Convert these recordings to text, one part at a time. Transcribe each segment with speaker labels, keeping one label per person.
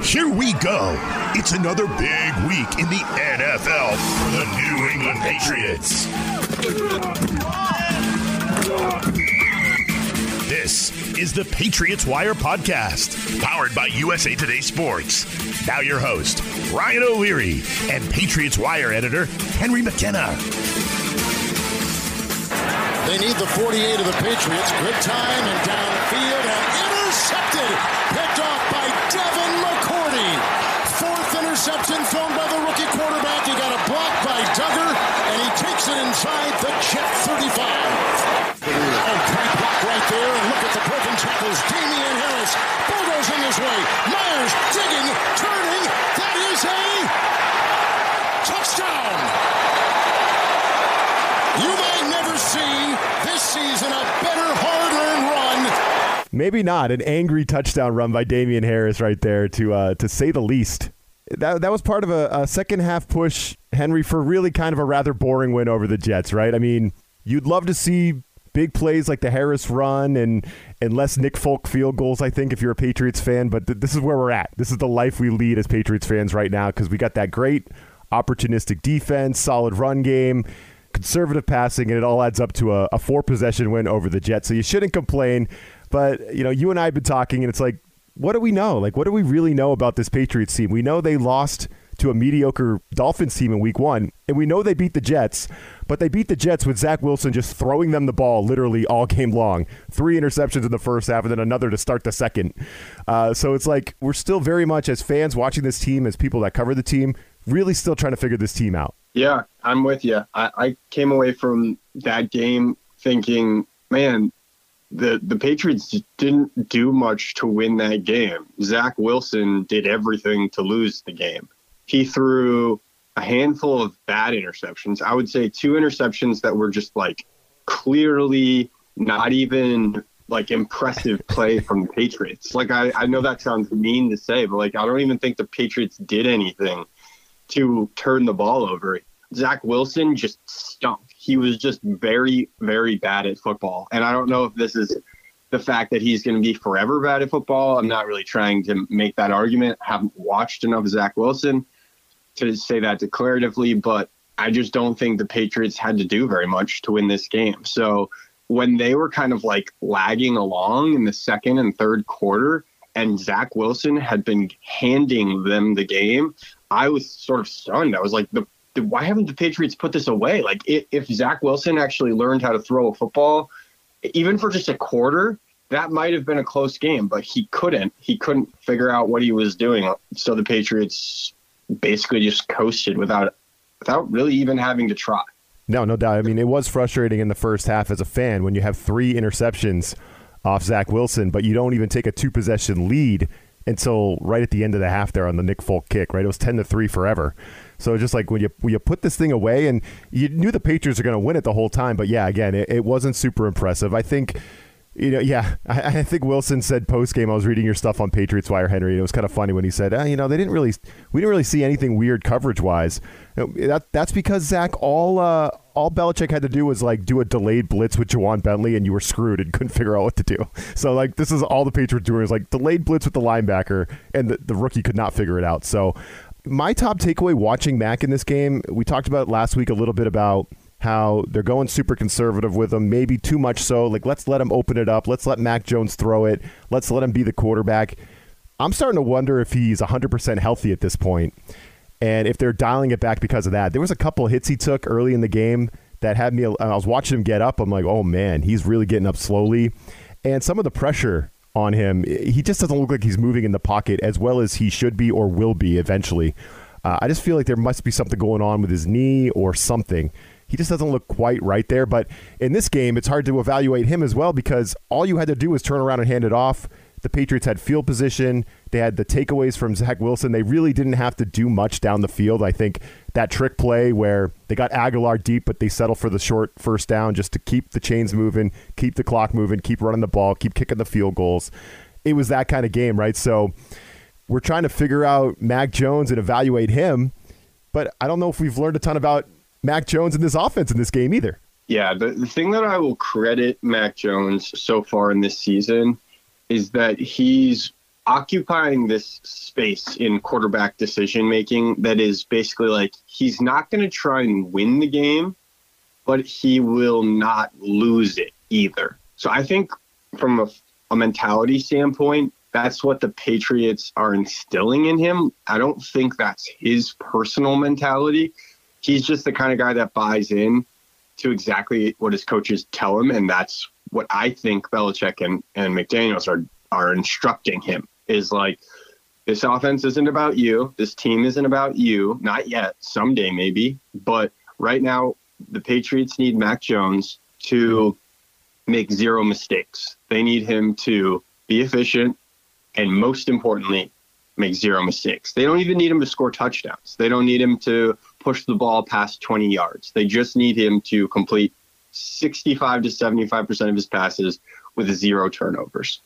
Speaker 1: Here we go. It's another big week in the NFL for the New England Patriots. This is the Patriots Wire podcast, powered by USA Today Sports. Now your host, Ryan O'Leary, and Patriots Wire editor, Henry McKenna.
Speaker 2: They need the 48 of the Patriots. Good time and downfield and intercepted. Picked off by Devin McCourty. Fourth interception thrown by the rookie quarterback. He got a block by Duggar, and he takes it inside the Jet 35. Great block right there, and look at the broken tackles. Damian Harris bulldozing his way. Myers digging, turning. That is a touchdown. You might never see this season a better hard-earned run.
Speaker 3: Maybe not. An angry touchdown run by Damian Harris right there, to say the least. That was part of a second-half push, Henry, for really kind of a rather boring win over the Jets, right? I mean, you'd love to see big plays like the Harris run and less Nick Folk field goals, I think, if you're a Patriots fan. But this is where we're at. This is the life we lead as Patriots fans right now, because we got that great opportunistic defense, solid run game, conservative passing, and it all adds up to a 4-possession win over the Jets. So you shouldn't complain. But, you and I have been talking, and it's like, what do we know? Like, what do we really know about this Patriots team? We know they lost to a mediocre Dolphins team in week 1, and we know they beat the Jets, but they beat the Jets with Zach Wilson just throwing them the ball literally all game long. 3 interceptions in the first half and then another to start the second. So it's like we're still very much, as fans watching this team, as people that cover the team, really still trying to figure this team out.
Speaker 4: Yeah, I'm with you. I came away from that game thinking, man, the Patriots didn't do much to win that game. Zach Wilson did everything to lose the game. He threw a handful of bad interceptions. I would say 2 interceptions that were just like clearly not even like impressive play from the Patriots. Like, I know that sounds mean to say, but like, I don't even think the Patriots did anything to turn the ball over. Zach Wilson just stunk. He was just very, very bad at football. And I don't know if this is the fact that he's going to be forever bad at football. I'm not really trying to make that argument. I haven't watched enough of Zach Wilson to say that declaratively, but I just don't think the Patriots had to do very much to win this game. So when they were kind of like lagging along in the second and third quarter and Zach Wilson had been handing them the game, I was sort of stunned. I was like, why haven't the Patriots put this away? Like, if Zach Wilson actually learned how to throw a football, even for just a quarter, that might have been a close game, but he couldn't. He couldn't figure out what he was doing. So the Patriots basically just coasted without really even having to try.
Speaker 3: No doubt. I mean, it was frustrating in the first half as a fan when you have 3 interceptions off Zach Wilson, but you don't even take a 2-possession lead until right at the end of the half there on the Nick Folk kick, right? It was 10-3 forever. So just like when you put this thing away, and you knew the Patriots are going to win it the whole time, but yeah, again, it wasn't super impressive. I think, I think Wilson said post-game, I was reading your stuff on Patriots Wire, Henry, and it was kind of funny when he said, we didn't really see anything weird coverage-wise. That's because, Zach, all Belichick had to do was like do a delayed blitz with Jawan Bentley, and you were screwed and couldn't figure out what to do. So like this is all the Patriots doing is like delayed blitz with the linebacker, and the rookie could not figure it out. So my top takeaway watching Mac in this game, we talked about last week a little bit about how they're going super conservative with him, maybe too much so. Like, let's let him open it up. Let's let Mac Jones throw it. Let's let him be the quarterback. I'm starting to wonder if he's 100% healthy at this point, and if they're dialing it back because of that. There was a couple of hits he took early in the game that had me, I was watching him get up. I'm like, oh, man, he's really getting up slowly. And some of the pressure on him, he just doesn't look like he's moving in the pocket as well as he should be or will be eventually. I just feel like there must be something going on with his knee or something. He just doesn't look quite right there. But in this game, it's hard to evaluate him as well because all you had to do was turn around and hand it off. The Patriots had field position. They had the takeaways from Zach Wilson. They really didn't have to do much down the field. I think that trick play where they got Aguilar deep, but they settle for the short first down just to keep the chains moving, keep the clock moving, keep running the ball, keep kicking the field goals. It was that kind of game, right? So we're trying to figure out Mac Jones and evaluate him, but I don't know if we've learned a ton about Mac Jones in this offense in this game either.
Speaker 4: Yeah, the thing that I will credit Mac Jones so far in this season is that he's occupying this space in quarterback decision making that is basically like he's not going to try and win the game, but he will not lose it either. So I think from a mentality standpoint, that's what the Patriots are instilling in him. I don't think that's his personal mentality. He's just the kind of guy that buys in to exactly what his coaches tell him, and that's what I think Belichick and McDaniels are instructing him, is like, this offense isn't about you. This team isn't about you. Not yet. Someday maybe. But right now, the Patriots need Mac Jones to make zero mistakes. They need him to be efficient and, most importantly, make zero mistakes. They don't even need him to score touchdowns. They don't need him to push the ball past 20 yards. They just need him to complete 65 to 75% of his passes with 0 turnovers.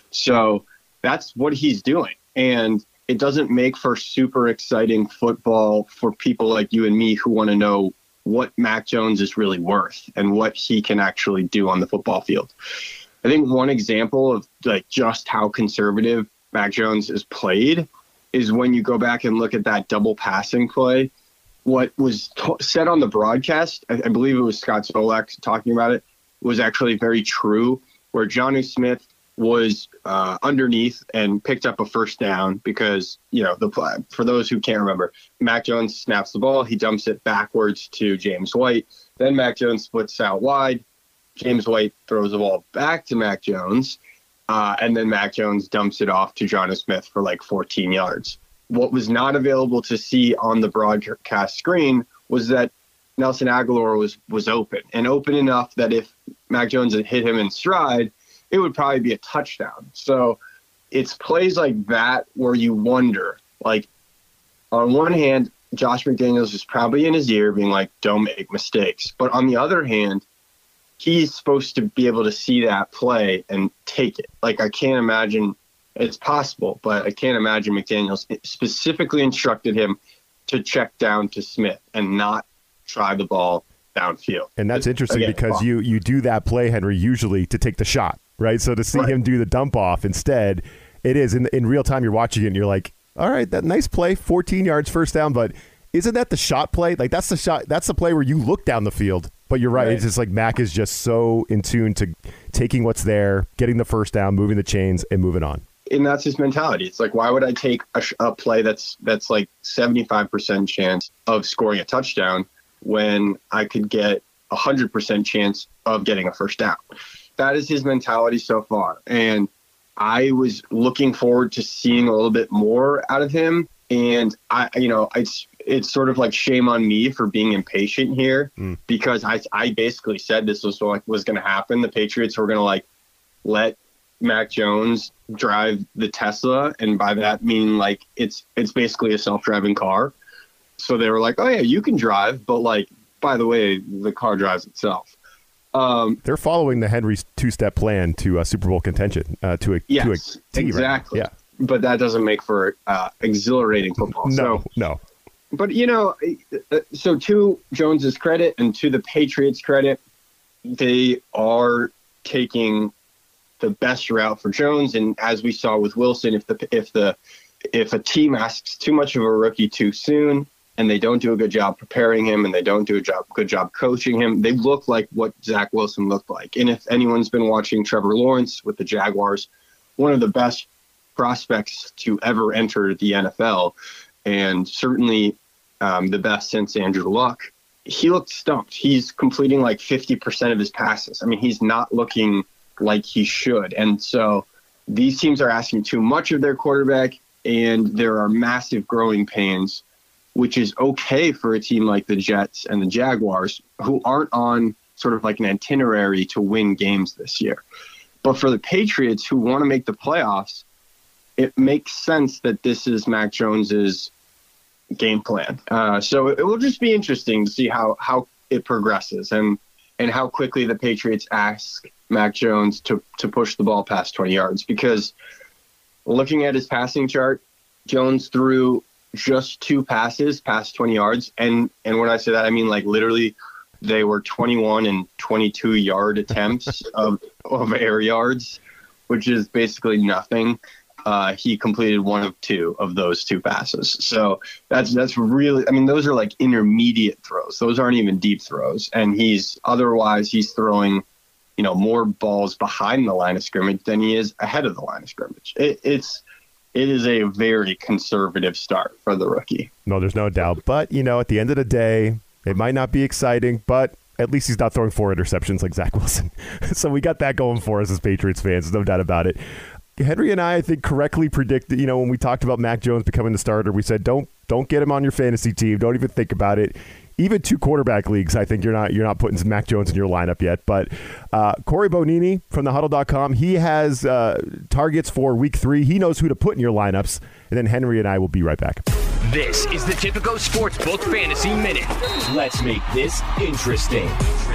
Speaker 4: So that's what he's doing. And it doesn't make for super exciting football for people like you and me who want to know what Mac Jones is really worth and what he can actually do on the football field. I think one example of like just how conservative Mac Jones is played is when you go back and look at that double passing play. What was said on the broadcast, I believe it was Scott Solak talking about it, was actually very true, where Jonnu Smith was underneath and picked up a first down because, you know, for those who can't remember, Mac Jones snaps the ball, he dumps it backwards to James White. Then Mac Jones splits out wide. James White throws the ball back to Mac Jones, and then Mac Jones dumps it off to Jonnu Smith for like 14 yards. What was not available to see on the broadcast screen was that Nelson Aguilar was open, and open enough that if Mac Jones had hit him in stride, it would probably be a touchdown. So it's plays like that where you wonder, like, on one hand, Josh McDaniels is probably in his ear being like, don't make mistakes. But on the other hand, he's supposed to be able to see that play and take it. Like, I can't imagine it's possible, but I can't imagine McDaniels specifically instructed him to check down to Smith and not try the ball downfield.
Speaker 3: And that's interesting because you do that play, Henry, usually to take the shot, right? So to see him do the dump off instead, it is in real time. You're watching it and you're like, all right, that nice play, 14 yards, first down, but isn't that the shot play? Like, that's the shot. That's the play where you look down the field. But you're right. It's just like Mac is just so in tune to taking what's there, getting the first down, moving the chains, and moving on.
Speaker 4: And that's his mentality. It's like, why would I take a play that's like 75% chance of scoring a touchdown when I could get 100% chance of getting a first down? That is his mentality so far. And I was looking forward to seeing a little bit more out of him. And it's sort of like shame on me for being impatient here because I basically said this was what was going to happen. The Patriots were going to like let Mac Jones drive the Tesla, and by that mean like it's basically a self-driving car. So they were like, oh yeah, you can drive, but like, by the way, the car drives itself.
Speaker 3: They're following the Henry's two-step plan to Super Bowl contention to a T,
Speaker 4: exactly.
Speaker 3: Right? Yeah.
Speaker 4: But that doesn't make for exhilarating football.
Speaker 3: No.
Speaker 4: But, so to Jones's credit and to the Patriots' credit, they are taking the best route for Jones. And as we saw with Wilson, if a team asks too much of a rookie too soon and they don't do a good job preparing him and they don't do a good job coaching him, they look like what Zach Wilson looked like. And if anyone's been watching Trevor Lawrence with the Jaguars, one of the best prospects to ever enter the NFL, and certainly the best since Andrew Luck, he looked stumped. He's completing like 50% of his passes. I mean, he's not looking like he should. And so these teams are asking too much of their quarterback, and there are massive growing pains, which is okay for a team like the Jets and the Jaguars, who aren't on sort of like an itinerary to win games this year. But for the Patriots, who want to make the playoffs, it makes sense that this is Mac Jones's game plan. So it will just be interesting to see how it progresses and how quickly the Patriots ask Mac Jones to push the ball past 20 yards. Because looking at his passing chart, Jones threw just 2 passes past 20 yards. And when I say that, I mean like literally they were 21 and 22 yard attempts of air yards, which is basically nothing. he completed one of two of those two passes. So that's really, I mean, those are like intermediate throws. Those aren't even deep throws. And he's throwing, more balls behind the line of scrimmage than he is ahead of the line of scrimmage. It is a very conservative start for the rookie.
Speaker 3: No, there's no doubt. But, at the end of the day, it might not be exciting, but at least he's not throwing 4 interceptions like Zach Wilson. So we got that going for us as Patriots fans. No doubt about it. Henry and I think, correctly predicted, when we talked about Mac Jones becoming the starter, we said, don't get him on your fantasy team. Don't even think about it. Even 2 quarterback leagues, I think you're not putting Mac Jones in your lineup yet. But Corey Bonini from thehuddle.com, he has targets for week 3. He knows who to put in your lineups. And then Henry and I will be right back.
Speaker 5: This is the Tipico Sportsbook Fantasy Minute. Let's make this interesting.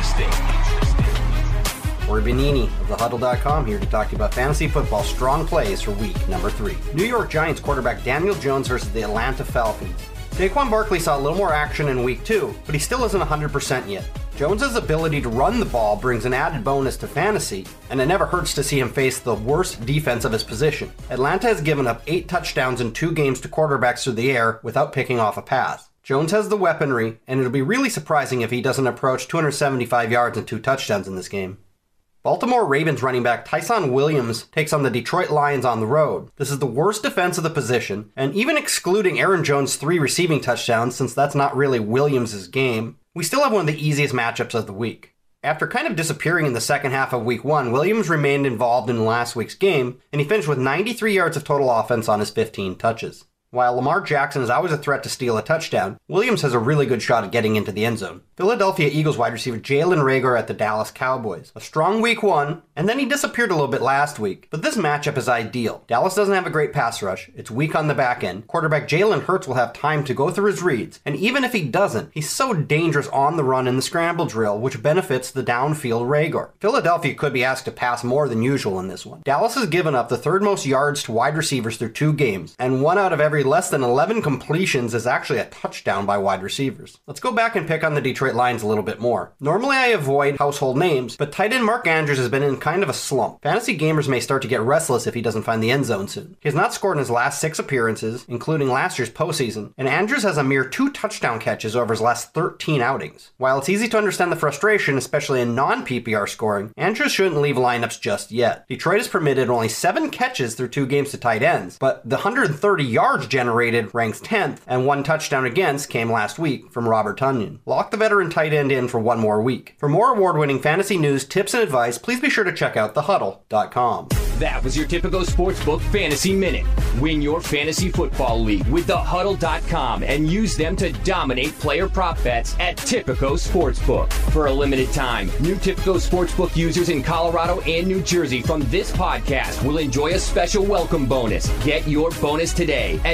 Speaker 6: Corey Bonini of thehuddle.com here to talk to you about fantasy football strong plays for week number 3. New York Giants quarterback Daniel Jones versus the Atlanta Falcons. Saquon Barkley saw a little more action in week 2, but he still isn't 100% yet. Jones's ability to run the ball brings an added bonus to fantasy, and it never hurts to see him face the worst defense of his position. Atlanta has given up 8 touchdowns in 2 games to quarterbacks through the air without picking off a pass. Jones has the weaponry, and it'll be really surprising if he doesn't approach 275 yards and 2 touchdowns in this game. Baltimore Ravens running back Tyson Williams takes on the Detroit Lions on the road. This is the worst defense of the position, and even excluding Aaron Jones' 3 receiving touchdowns, since that's not really Williams' game, we still have one of the easiest matchups of the week. After kind of disappearing in the second half of week 1, Williams remained involved in last week's game, and he finished with 93 yards of total offense on his 15 touches. While Lamar Jackson is always a threat to steal a touchdown, Williams has a really good shot at getting into the end zone. Philadelphia Eagles wide receiver Jalen Reagor at the Dallas Cowboys. A strong week 1, and then he disappeared a little bit last week. But this matchup is ideal. Dallas doesn't have a great pass rush. It's weak on the back end. Quarterback Jalen Hurts will have time to go through his reads. And even if he doesn't, he's so dangerous on the run in the scramble drill, which benefits the downfield Reagor. Philadelphia could be asked to pass more than usual in this one. Dallas has given up the 3rd most yards to wide receivers through 2 games, and 1 out of every less than 11 completions is actually a touchdown by wide receivers. Let's go back and pick on the Detroit Lions a little bit more. Normally I avoid household names, but tight end Mark Andrews has been in kind of a slump. Fantasy gamers may start to get restless if he doesn't find the end zone soon. He has not scored in his last 6 appearances, including last year's postseason, and Andrews has a mere 2 touchdown catches over his last 13 outings. While it's easy to understand the frustration, especially in non-PPR scoring, Andrews shouldn't leave lineups just yet. Detroit has permitted only 7 catches through 2 games to tight ends, but the 130 yards generated ranks 10th, and 1 touchdown against came last week from Robert Tonyan. Lock the veteran tight end in for 1 more week. For more award-winning fantasy news, tips, and advice, please be sure to check out thehuddle.com.
Speaker 5: That was your Tipico Sportsbook Fantasy Minute. Win your fantasy football league with thehuddle.com and use them to dominate player prop bets at Tipico Sportsbook. For a limited time, new Tipico Sportsbook users in Colorado and New Jersey from this podcast will enjoy a special welcome bonus. Get your bonus today at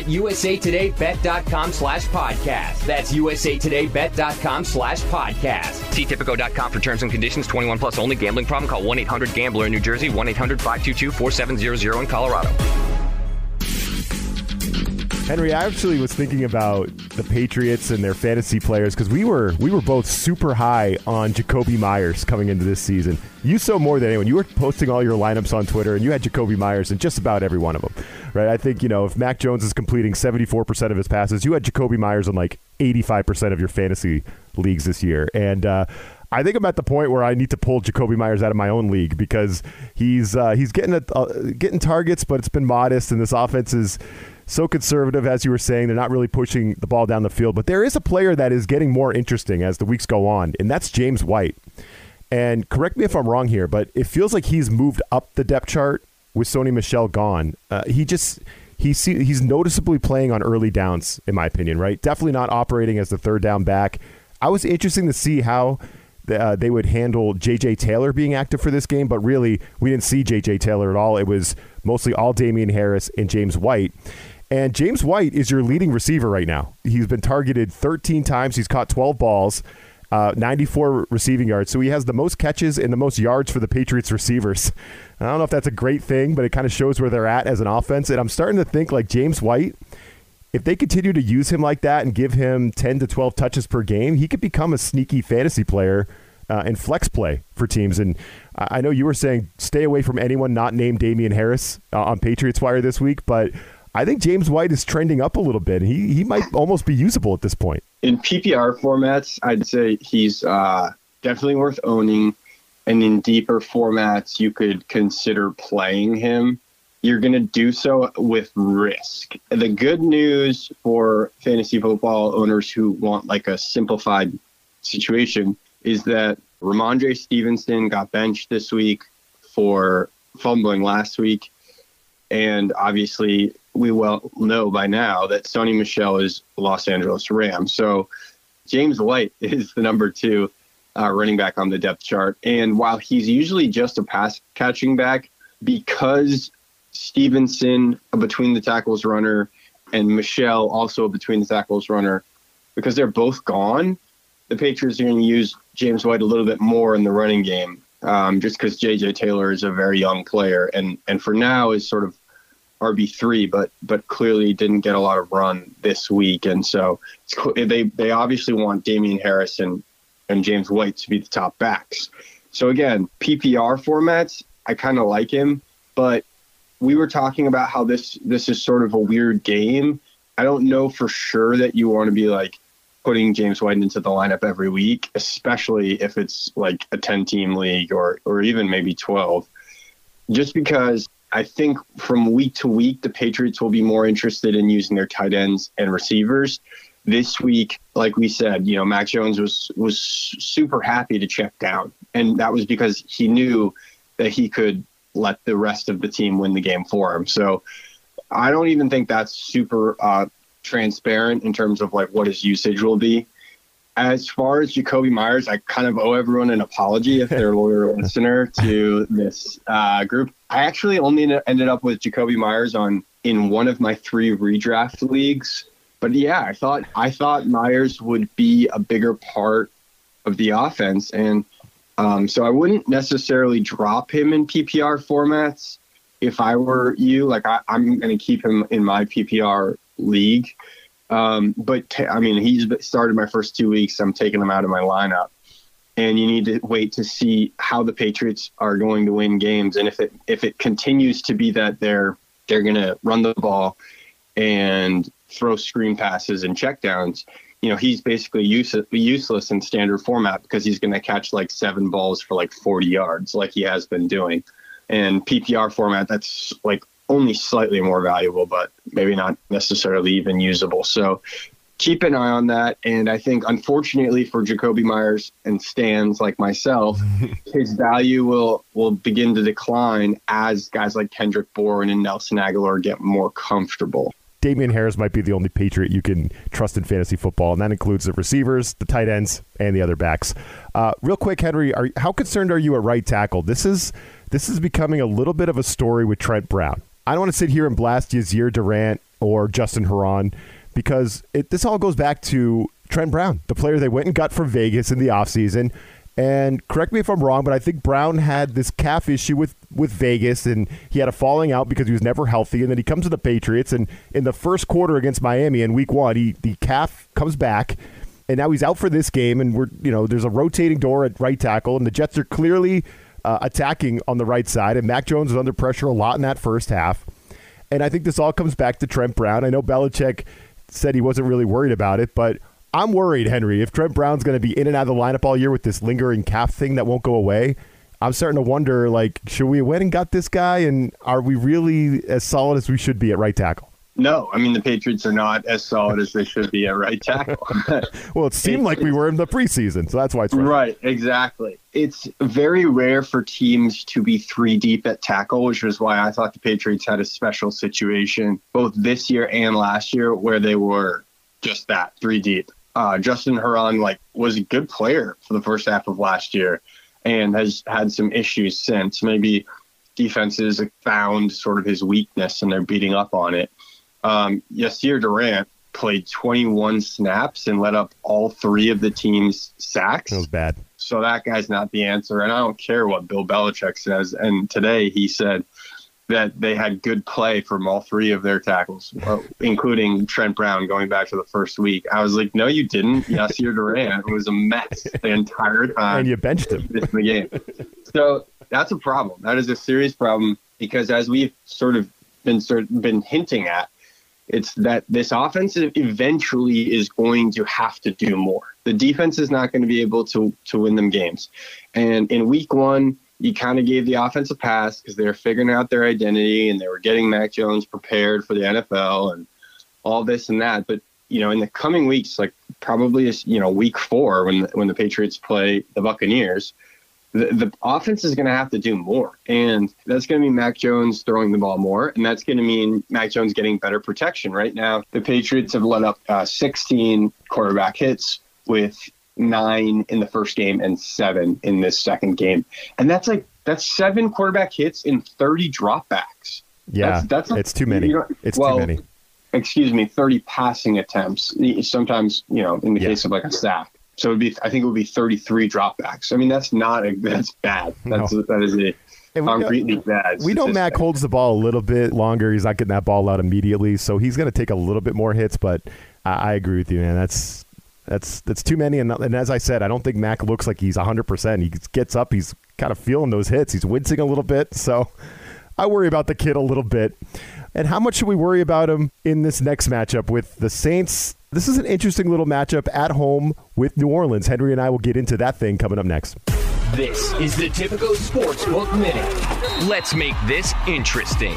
Speaker 5: usatodaybet.com/podcast. That's usatodaybet.com/podcast. See Tipico.com for terms and conditions. 21 plus only. Gambling problem? Call 1-800-GAMBLER in New Jersey. 1-800-522-4700 in Colorado.
Speaker 3: Henry, I actually was thinking about the Patriots and their fantasy players because we were both super high on Jacoby Myers coming into this season. You so more than anyone. You were posting all your lineups on Twitter, and you had Jacoby Myers in just about every one of them, right? I think, if Mac Jones is completing 74% of his passes, you had Jacoby Myers in like 85% of your fantasy leagues this year. And I think I'm at the point where I need to pull Jacoby Myers out of my own league because he's getting targets, but it's been modest, and this offense is so conservative, as you were saying. They're not really pushing the ball down the field. But there is a player that is getting more interesting as the weeks go on, and that's James White. And correct me if I'm wrong here, but it feels like he's moved up the depth chart with Sony Michel gone. He's noticeably playing on early downs, in my opinion, right? Definitely not operating as the 3rd down back. I was interested to see how they would handle J.J. Taylor being active for this game, but really we didn't see J.J. Taylor at all. It was mostly all Damian Harris and James White. And James White is your leading receiver right now. He's been targeted 13 times. He's caught 12 balls, 94 receiving yards. So he has the most catches and the most yards for the Patriots receivers. I don't know if that's a great thing, but it kind of shows where they're at as an offense. And I'm starting to think like James White, if they continue to use him like that and give him 10 to 12 touches per game, he could become a sneaky fantasy player in flex play for teams. And I know you were saying stay away from anyone not named Damian Harris on Patriots Wire this week, but I think James White is trending up a little bit. He might almost be usable at this point.
Speaker 4: In PPR formats, I'd say he's definitely worth owning. And in deeper formats, you could consider playing him. You're going to do so with risk. The good news for fantasy football owners who want like a simplified situation is that Ramondre Stevenson got benched this week for fumbling last week. And obviously, we well know by now that Sony Michel is Los Angeles Rams. So James White is the number 2 running back on the depth chart. And while he's usually just a pass catching back, because Stevenson, a between the tackles runner, and Michel, also a between the tackles runner, because they're both gone, the Patriots are going to use James White a little bit more in the running game, just because J.J. Taylor is a very young player and for now is sort of RB3, but clearly didn't get a lot of run this week. And so they obviously want Damian Harris and James White to be the top backs. So again, PPR formats, I kind of like him, but we were talking about how this is sort of a weird game. I don't know for sure that you want to be like putting James White into the lineup every week, especially if it's like a 10-team league or even maybe 12, just because I think from week to week, the Patriots will be more interested in using their tight ends and receivers. This week, like we said, Mac Jones was super happy to check down. And that was because he knew that he could let the rest of the team win the game for him. So I don't even think that's super transparent in terms of like what his usage will be. As far as Jakobi Meyers, I kind of owe everyone an apology if they're a loyal listener to this group. I actually only ended up with Jakobi Meyers in one of my 3 redraft leagues. But yeah, I thought Myers would be a bigger part of the offense. And so I wouldn't necessarily drop him in PPR formats if I were you. Like I'm going to keep him in my PPR league. He's started my first 2 weeks. I'm taking him out of my lineup. And you need to wait to see how the Patriots are going to win games. And if it continues to be that they're going to run the ball and throw screen passes and checkdowns, he's basically useless in standard format because he's going to catch like 7 balls for like 40 yards like he has been doing. And PPR format, that's like only slightly more valuable, but maybe not necessarily even usable. So keep an eye on that. And I think, unfortunately for Jakobi Meyers and stans like myself, his value will begin to decline as guys like Kendrick Bourne and Nelson Aguilar get more comfortable.
Speaker 3: Damian Harris might be the only Patriot you can trust in fantasy football, and that includes the receivers, the tight ends, and the other backs. Real quick, Henry, how concerned are you at right tackle? This is becoming a little bit of a story with Trent Brown. I don't want to sit here and blast Yasir Durant or Justin Herron because this all goes back to Trent Brown, the player they went and got from Vegas in the offseason. And correct me if I'm wrong, but I think Brown had this calf issue with Vegas, and he had a falling out because he was never healthy. And then he comes to the Patriots, and in the first quarter against Miami in Week 1, the calf comes back, and now he's out for this game. And there's a rotating door at right tackle, and the Jets are clearly attacking on the right side. And Mac Jones was under pressure a lot in that first half. And I think this all comes back to Trent Brown. I know Belichick said he wasn't really worried about it, but I'm worried, Henry, if Trent Brown's going to be in and out of the lineup all year with this lingering calf thing that won't go away. I'm starting to wonder, should we have went and got this guy, and are we really as solid as we should be at right tackle?
Speaker 4: No, the Patriots are not as solid as they should be at right tackle.
Speaker 3: Well, it seemed like we were in the preseason, so that's why it's
Speaker 4: right. Exactly. It's very rare for teams to be 3 deep at tackle, which was why I thought the Patriots had a special situation both this year and last year where they were just that, 3 deep. Justin Herron was a good player for the first half of last year and has had some issues since. Maybe defenses have found sort of his weakness and they're beating up on it. Yasir Durant played 21 snaps and let up all 3 of the team's sacks.
Speaker 3: That was bad.
Speaker 4: So that guy's not the answer. And I don't care what Bill Belichick says. And today he said that they had good play from all three of their tackles, including Trent Brown going back to the first week. I was like, no, you didn't. Yasir Durant was a mess the entire time.
Speaker 3: And you benched him.
Speaker 4: In the game. So that's a problem. That is a serious problem because as we've been hinting at, it's that this offense eventually is going to have to do more. The defense is not going to be able to win them games. And in week one, you kind of gave the offense a pass because they were figuring out their identity and they were getting Mac Jones prepared for the NFL and all this and that. But, in the coming weeks, like probably, week 4 when the Patriots play the Buccaneers, the offense is going to have to do more. And that's going to mean Mac Jones throwing the ball more. And that's going to mean Mac Jones getting better protection. Right now, the Patriots have let up 16 quarterback hits with 9 in the first game and 7 in this second game. And that's 7 quarterback hits in 30 dropbacks.
Speaker 3: Yeah, it's too many. It's too many.
Speaker 4: Excuse me, 30 passing attempts. Sometimes, in the case of like a sack. So I think it would be 33 dropbacks. I mean, that's bad. That is a concretely bad.
Speaker 3: We know Mac holds the ball a little bit longer. He's not getting that ball out immediately. So he's going to take a little bit more hits, but I agree with you, man. That's too many. And as I said, I don't think Mac looks like he's 100%. He gets up. He's kind of feeling those hits. He's wincing a little bit. So I worry about the kid a little bit. And how much should we worry about him in this next matchup with the Saints? This is an interesting little matchup at home with New Orleans. Henry and I will get into that thing coming up next.
Speaker 5: This is the Tipico Sportsbook Minute. Let's make this interesting.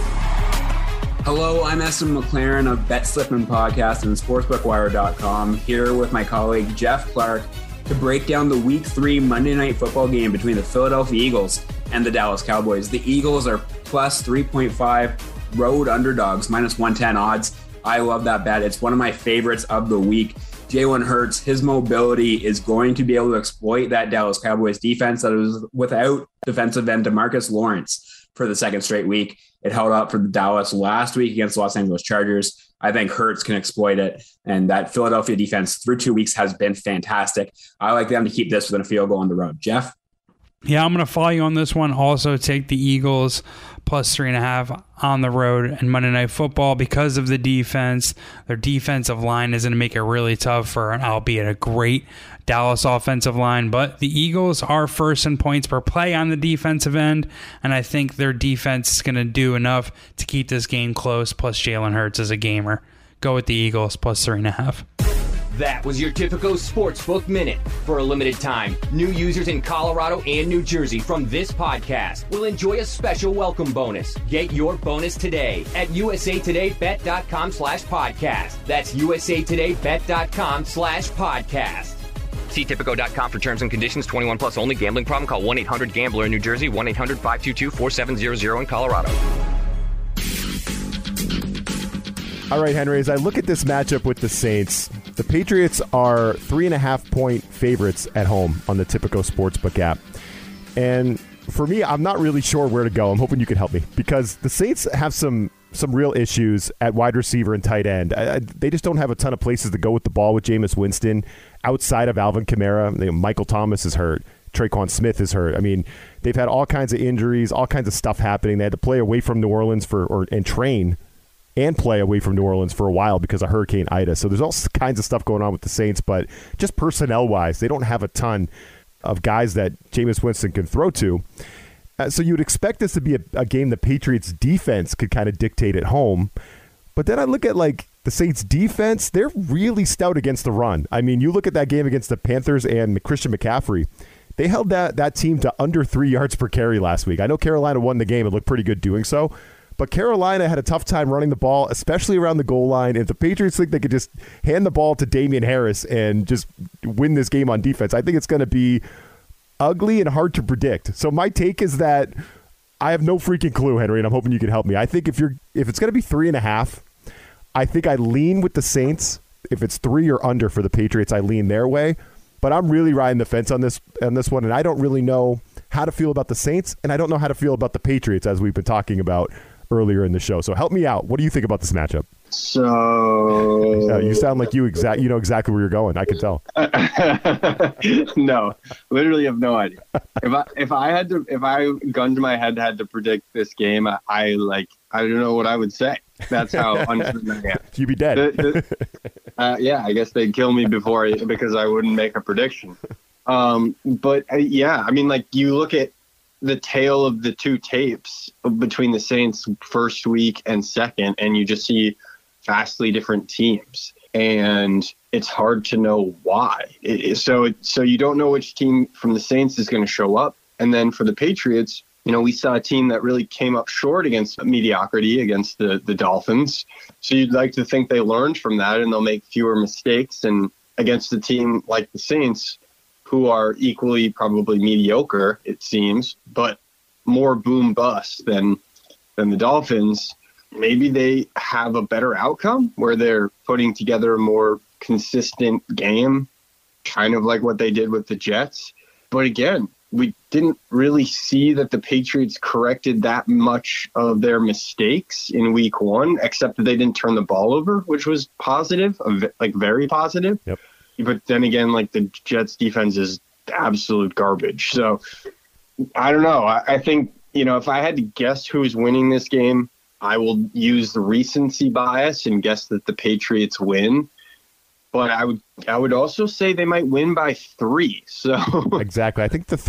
Speaker 7: Hello, I'm Essen McLaren of Bet Slipman Podcast and SportsbookWire.com, here with my colleague Jeff Clark to break down the Week 3 Monday Night Football game between the Philadelphia Eagles and the Dallas Cowboys. The Eagles are plus 3.5 road underdogs, minus 110 odds. I love that bet. It's one of my favorites of the week. Jalen Hurts, his mobility is going to be able to exploit that Dallas Cowboys defense that was without defensive end DeMarcus Lawrence for the second straight week. It held up for Dallas last week against the Los Angeles Chargers. I think Hurts can exploit it, and that Philadelphia defense through 2 weeks has been fantastic. I like them to keep this within a field goal on the road. Jeff?
Speaker 8: Yeah, I'm going to follow you on this one. Also take the Eagles plus 3.5 on the road and Monday Night Football because of the defense. Their defensive line is going to make it really tough for albeit a great Dallas offensive line. But the Eagles are first in points per play on the defensive end, and I think their defense is going to do enough to keep this game close, plus Jalen Hurts is a gamer. Go with the Eagles plus 3.5.
Speaker 5: That was your Tipico Sportsbook Minute. For a limited time, new users in Colorado and New Jersey from this podcast will enjoy a special welcome bonus. Get your bonus today at usatodaybet.com/podcast. That's usatodaybet.com/podcast. See Tipico.com for terms and conditions. 21 plus only. Gambling problem? Call 1-800-GAMBLER in New Jersey. 1-800-522-4700 in Colorado.
Speaker 3: All right, Henry, as I look at this matchup with the Saints, the Patriots are 3.5-point favorites at home on the Tipico Sportsbook app. And for me, I'm not really sure where to go. I'm hoping you can help me because the Saints have some real issues at wide receiver and tight end. They just don't have a ton of places to go with the ball with Jameis Winston outside of Alvin Kamara. Michael Thomas is hurt. Traquan Smith is hurt. I mean, they've had all kinds of injuries, all kinds of stuff happening. They had to play away from New Orleans and train and play away from New Orleans for a while because of Hurricane Ida. So there's all kinds of stuff going on with the Saints, but just personnel-wise, they don't have a ton of guys that Jameis Winston can throw to. So you would expect this to be a game the Patriots' defense could kind of dictate at home. But then I look at, the Saints' defense. They're really stout against the run. I mean, you look at that game against the Panthers and Christian McCaffrey. They held that team to under 3 yards per carry last week. I know Carolina won the game and looked pretty good doing so. But Carolina had a tough time running the ball, especially around the goal line. If the Patriots think they could just hand the ball to Damian Harris and just win this game on defense, I think it's going to be ugly and hard to predict. So my take is that I have no freaking clue, Henry, and I'm hoping you can help me. I think if it's going to be 3.5, I think I lean with the Saints. If it's 3 or under for the Patriots, I lean their way. But I'm really riding the fence on this one, and I don't really know how to feel about the Saints, and I don't know how to feel about the Patriots, as we've been talking about earlier in the show. So help me out. What do you think about this matchup?
Speaker 4: So
Speaker 3: You sound like you know exactly where you're going. I can tell.
Speaker 4: No, literally have no idea. If I gun to my head had to predict this game, I don't know what I would say. That's how uncertain I am.
Speaker 3: You'd be dead.
Speaker 4: Yeah, I guess they'd kill me because I wouldn't make a prediction. But I mean, like, you look at the tale of the two tapes between the Saints first week and second, and you just see vastly different teams, and it's hard to know why. So you don't know which team from the Saints is going to show up. And then for the Patriots, we saw a team that really came up short against mediocrity against the Dolphins. So you'd like to think they learned from that and they'll make fewer mistakes. And against a team like the Saints, who are equally probably mediocre, it seems, but more boom bust than the Dolphins, maybe they have a better outcome where they're putting together a more consistent game, kind of like what they did with the Jets. But again, we didn't really see that the Patriots corrected that much of their mistakes in week one, except that they didn't turn the ball over, which was positive, like very positive.
Speaker 3: Yep.
Speaker 4: But then again, like, the Jets defense is absolute garbage. So I don't know. I think, if I had to guess who's winning this game, I will use the recency bias and guess that the Patriots win. But I would also say they might win by 3. So
Speaker 3: exactly. I think the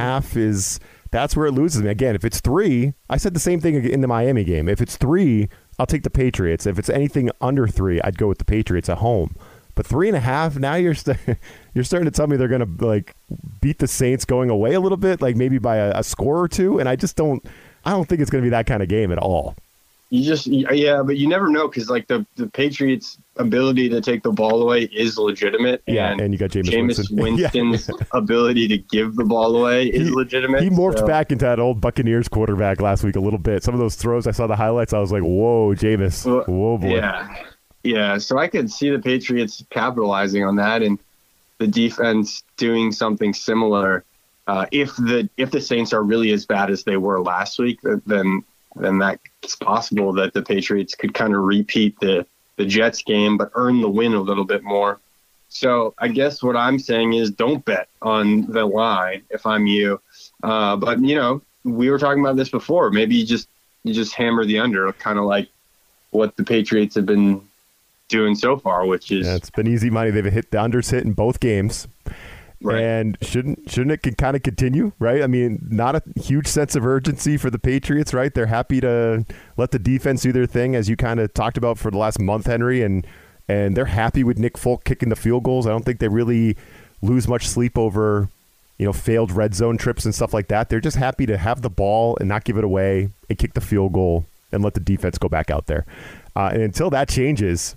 Speaker 3: 3.5 that's where it loses me. Again, if it's 3, I said the same thing in the Miami game. If it's 3, I'll take the Patriots. If it's anything under 3, I'd go with the Patriots at home. But 3.5, now you're starting to tell me they're going to beat the Saints going away a little bit, like maybe by a score or two. And I don't think it's going to be that kind of game at all.
Speaker 4: But you never know, because the Patriots' ability to take the ball away is legitimate.
Speaker 3: Yeah, and you got Jameis
Speaker 4: Winston's ability to give the ball away is legitimate.
Speaker 3: He morphed back into that old Buccaneers quarterback last week a little bit. Some of those throws, I saw the highlights, I was like, whoa, Jameis. Whoa, boy.
Speaker 4: Yeah, so I could see the Patriots capitalizing on that and the defense doing something similar. If the Saints are really as bad as they were last week, then that's possible that the Patriots could kind of repeat the Jets game, but earn the win a little bit more. So I guess what I'm saying is don't bet on the line if I'm you. But, we were talking about this before. Maybe you just hammer the under, kind of like what the Patriots have been doing so far, which is
Speaker 3: it's been easy money. They've hit the unders in both games. Right. And shouldn't it kind of continue, right? I mean, not a huge sense of urgency for the Patriots, right? They're happy to let the defense do their thing, as you kind of talked about for the last month, Henry, and they're happy with Nick Folk kicking the field goals. I don't think they really lose much sleep over, failed red zone trips and stuff like that. They're just happy to have the ball and not give it away and kick the field goal and let the defense go back out there. And until that changes,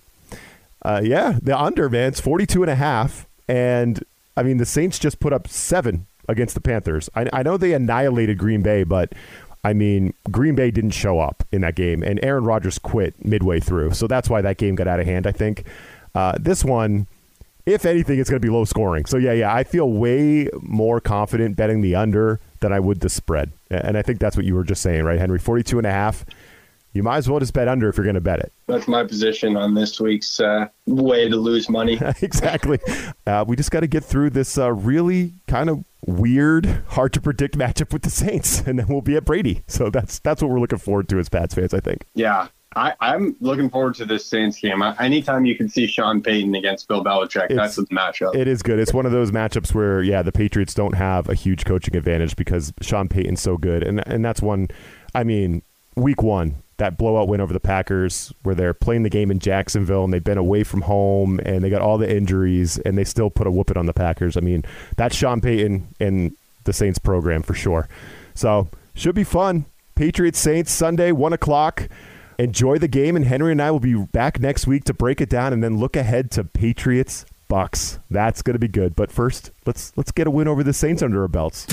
Speaker 3: the under, man, it's 42.5, and I mean, the Saints just put up 7 against the Panthers. I know they annihilated Green Bay, but I mean, Green Bay didn't show up in that game, and Aaron Rodgers quit midway through. So that's why that game got out of hand, I think. This one, if anything, it's going to be low scoring. So, I feel way more confident betting the under than I would the spread. And I think that's what you were just saying, right, Henry? 42.5. You might as well just bet under if you're going to bet it.
Speaker 4: That's my position on this week's way to lose money.
Speaker 3: Exactly. We just got to get through this really kind of weird, hard to predict matchup with the Saints, and then we'll be at Brady. So that's what we're looking forward to as Pats fans, I think.
Speaker 4: Yeah, I'm looking forward to this Saints game. Anytime you can see Sean Payton against Bill Belichick, that's the matchup.
Speaker 3: It is good. It's one of those matchups where, the Patriots don't have a huge coaching advantage because Sean Payton's so good. And that's one, I mean, week 1. That blowout win over the Packers where they're playing the game in Jacksonville and they've been away from home and they got all the injuries and they still put a whooping on the Packers. I mean, that's Sean Payton and the Saints program for sure. So should be fun. Patriots Saints Sunday, 1:00. Enjoy the game, and Henry and I will be back next week to break it down and then look ahead to Patriots Bucks. That's going to be good. But first, let's get a win over the Saints under our belts.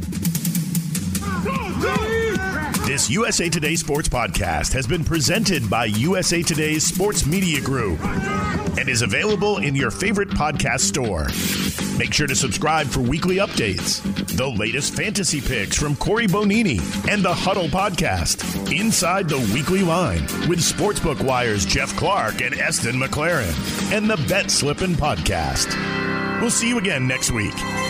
Speaker 1: This USA Today Sports Podcast has been presented by USA Today's Sports Media Group. and is available in your favorite podcast store. Make sure to subscribe for weekly updates, the latest fantasy picks from Corey Bonini, and the Huddle Podcast, Inside the Weekly Line, with Sportsbook Wire's Jeff Clark and Eston McLaren, and the Bet Slippin' Podcast. We'll see you again next week.